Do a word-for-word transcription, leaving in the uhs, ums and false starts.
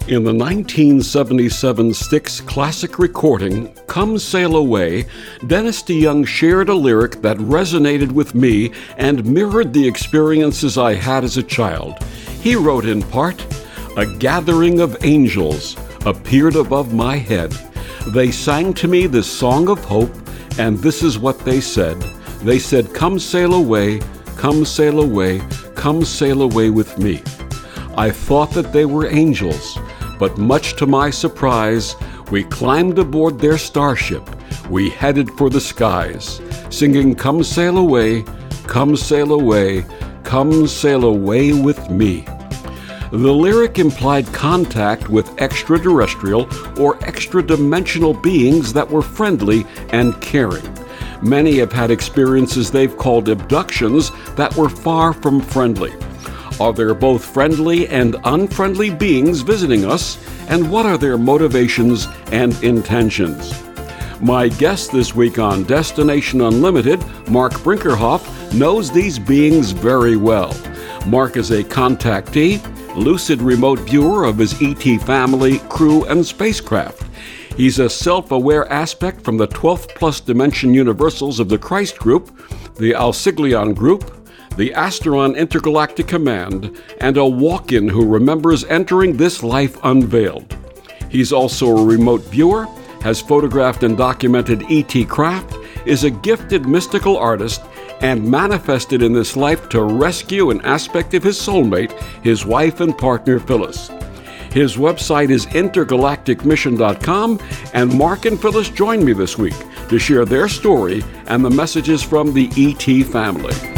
In the nineteen seventy-seven Styx classic recording, Come Sail Away, Dennis DeYoung shared a lyric that resonated with me and mirrored the experiences I had as a child. He wrote in part, "A gathering of angels appeared above my head. They sang to me this song of hope, and this is what they said. They said, 'Come sail away, come sail away, come sail away with me.' I thought that they were angels, but much to my surprise, we climbed aboard their starship. We headed for the skies, singing, 'Come sail away, come sail away, come sail away with me.'" The lyric implied contact with extraterrestrial or extra-dimensional beings that were friendly and caring. Many have had experiences they've called abductions that were far from friendly. Are there both friendly and unfriendly beings visiting us, and what are their motivations and intentions? My guest this week on Destination Unlimited, Mark Brinkerhoff, knows these beings very well. Mark is a contactee, lucid remote viewer of his E T family, crew, and spacecraft. He's a self-aware aspect from the twelfth plus dimension universals of the Christ Group, the Alciglion Group, the Asteron Intergalactic Command, and a walk-in who remembers entering this life unveiled. He's also a remote viewer, has photographed and documented E T craft, is a gifted mystical artist, and manifested in this life to rescue an aspect of his soulmate, his wife and partner Phyllis. His website is intergalactic mission dot com, and Mark and Phyllis joined me this week to share their story and the messages from the E T family.